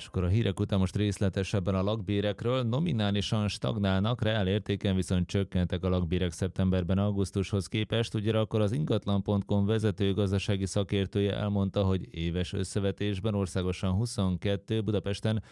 És akkor a hírek után most részletesebben a lakbérekről. Nominálisan stagnálnak, reál értéken viszont csökkentek a lakbérek szeptemberben augusztushoz képest. Ugyanakkor az ingatlan.com vezető gazdasági szakértője elmondta, hogy éves összevetésben országosan 22, Budapesten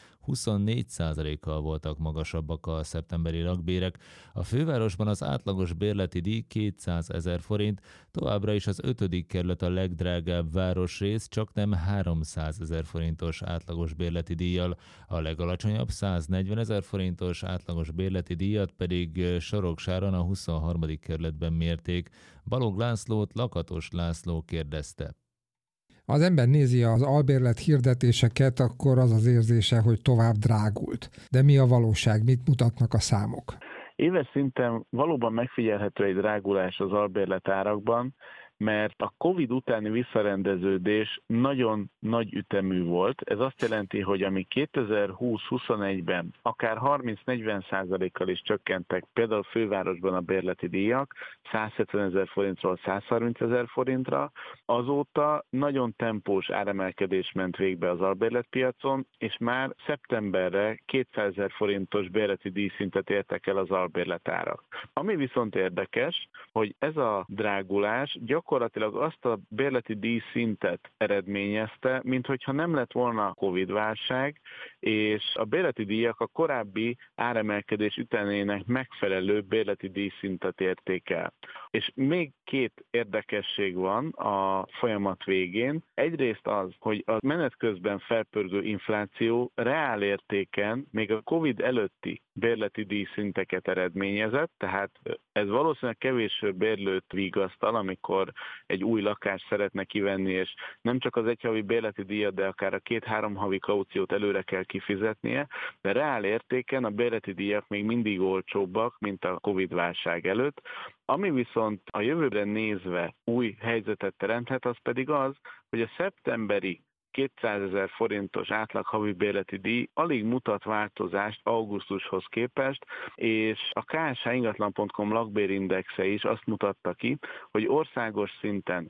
24%-kal voltak magasabbak a szeptemberi lakbérek. A fővárosban az átlagos bérleti díj 200 000 forint, továbbra is az 5. kerület a legdrágább városrész, csak nem 300 000 forintos átlagos bérleti díjjal, a legalacsonyabb 140 000 forintos átlagos bérleti díjat pedig Soroksáron a 23. kerületben mérték. Balogh Lászlót Lakatos László kérdezte. Ha az ember nézi az albérlet hirdetéseket, akkor az az érzése, hogy tovább drágult. De mi a valóság? Mit mutatnak a számok? Éves szinten valóban megfigyelhető egy drágulás az albérletárakban, mert a Covid utáni visszarendeződés nagyon nagy ütemű volt. Ez azt jelenti, hogy ami 2020-21-ben akár 30-40%-kal is csökkentek, például fővárosban a bérleti díjak 170 000 forintról 130 000 forintra, azóta nagyon tempós áremelkedés ment végbe az albérletpiacon, és már szeptemberre 200 000 forintos bérleti díjszintet értek el az albérletárak. Ami viszont érdekes, hogy ez a drágulás gyakorlatilag azt a bérleti díjszintet eredményezte, minthogyha nem lett volna Covid-válság, és a bérleti díjak a korábbi áremelkedés ütemének megfelelő bérleti díjszintet érték el. És még két érdekesség van a folyamat végén. Egyrészt az, hogy a menet közben felpörgő infláció reál értéken még a Covid előtti bérleti díjszinteket eredményezett, tehát ez valószínűleg kevés bérlőt vigasztal, amikor egy új lakást szeretne kivenni, és nem csak az egyhavi bérleti díjat, de akár a 2-3 havi kauciót előre kell kifizetnie, de reál értéken a bérleti díjak még mindig olcsóbbak, mint a Covid-válság előtt. Ami viszont a jövőre nézve új helyzetet teremthet, az pedig az, hogy a szeptemberi 200 000 forintos átlag havi bérleti díj alig mutat változást augusztushoz képest, és a KSH ingatlan.com lakbérindexe is azt mutatta ki, hogy országos szinten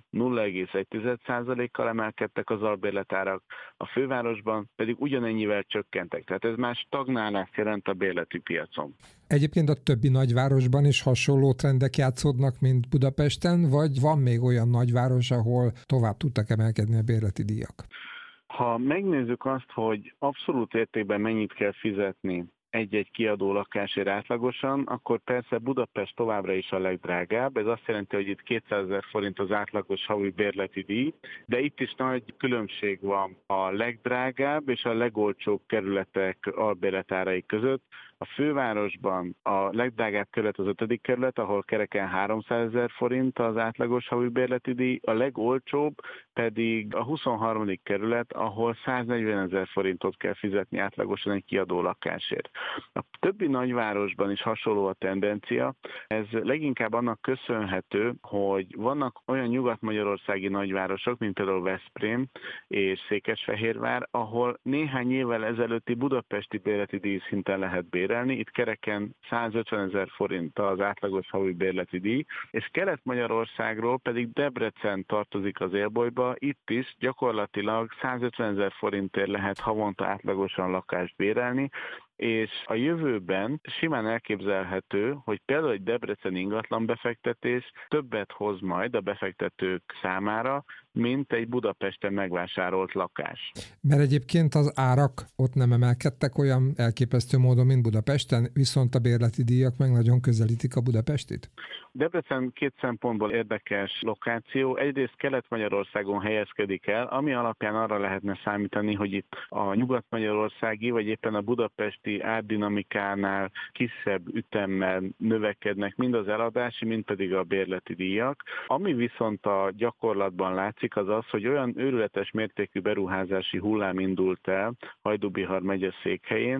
0,1%-kal emelkedtek az albérletárak, a fővárosban pedig ugyanennyivel csökkentek. Tehát ez már stagnálást jelent a bérleti piacon. Egyébként a többi nagyvárosban is hasonló trendek játszódnak, mint Budapesten, vagy van még olyan nagyváros, ahol tovább tudtak emelkedni a bérleti díjak? Ha megnézzük azt, hogy abszolút értékben mennyit kell fizetni egy-egy kiadó lakásért átlagosan, akkor persze Budapest továbbra is a legdrágább. Ez azt jelenti, hogy itt 200 000 forint az átlagos havi bérleti díj, de itt is nagy különbség van a legdrágább és a legolcsóbb kerületek albérletárai között. A fővárosban a legdrágább kerület az 5. kerület, ahol kereken 300 000 forint az átlagos havi bérleti díj, a legolcsóbb pedig a 23. kerület, ahol 140 000 forintot kell fizetni átlagosan egy kiadó lakásért. A többi nagyvárosban is hasonló a tendencia. Ez leginkább annak köszönhető, hogy vannak olyan nyugat-magyarországi nagyvárosok, mint például Veszprém és Székesfehérvár, ahol néhány évvel ezelőtti budapesti bérleti díjszinten lehet bérelni. Itt kereken 150 000 forint az átlagos havi bérleti díj, és Kelet-Magyarországról pedig Debrecen tartozik az élbolyba, itt is gyakorlatilag 150 000 forintért lehet havonta átlagosan lakást bérelni, és a jövőben simán elképzelhető, hogy például egy debreceni ingatlanbefektetés többet hoz majd a befektetők számára, mint egy Budapesten megvásárolt lakás. Mert egyébként az árak ott nem emelkedtek olyan elképesztő módon, mint Budapesten, viszont a bérleti díjak meg nagyon közelítik a budapestit? Debrecen két szempontból érdekes lokáció. Egyrészt Kelet-Magyarországon helyezkedik el, ami alapján arra lehetne számítani, hogy itt a nyugat-magyarországi, vagy éppen a budapesti árdinamikánál kisebb ütemmel növekednek mind az eladási, mind pedig a bérleti díjak. Ami viszont a gyakorlatban látszik, az az, hogy olyan őrületes mértékű beruházási hullám indult el Hajdú-Bihar megye székhelyén,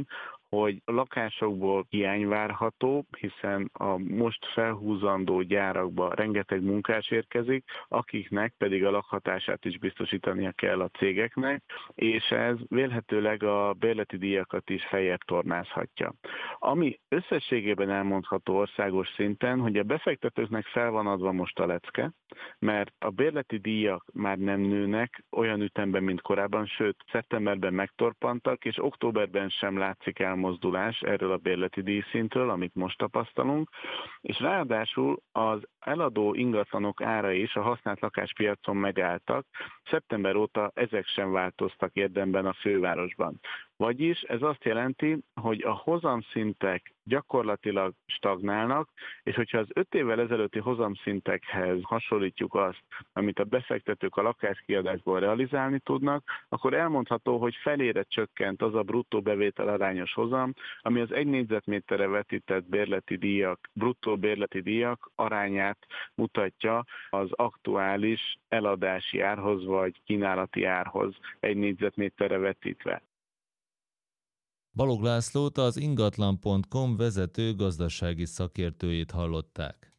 hogy a lakásokból hiány várható, hiszen a most felhúzandó gyárakba rengeteg munkás érkezik, akiknek pedig a lakhatását is biztosítania kell a cégeknek, és ez vélhetőleg a bérleti díjakat is feljebb tornázhatja. Ami összességében elmondható országos szinten, hogy a befektetőknek fel van adva most a lecke, mert a bérleti díjak már nem nőnek olyan ütemben, mint korábban, sőt, szeptemberben megtorpantak, és októberben sem látszik elmozdulás erről a bérleti díjszintről, amit most tapasztalunk, és ráadásul az eladó ingatlanok ára is a használt lakáspiacon megálltak, szeptember óta ezek sem változtak érdemben a fővárosban. Vagyis ez azt jelenti, hogy a hozamszintek gyakorlatilag stagnálnak, és hogyha az 5 évvel ezelőtti hozamszintekhez hasonlítjuk azt, amit a befektetők a lakáskiadásból realizálni tudnak, akkor elmondható, hogy felére csökkent az a bruttó bevétel arányos hozam, ami az 1 négyzetméterre vetített bérleti díjak, bruttó bérleti díjak arányát mutatja az aktuális eladási árhoz vagy kínálati árhoz 1 négyzetméterre vetítve. Balogh Lászlót, az ingatlan.com vezető gazdasági szakértőjét hallották.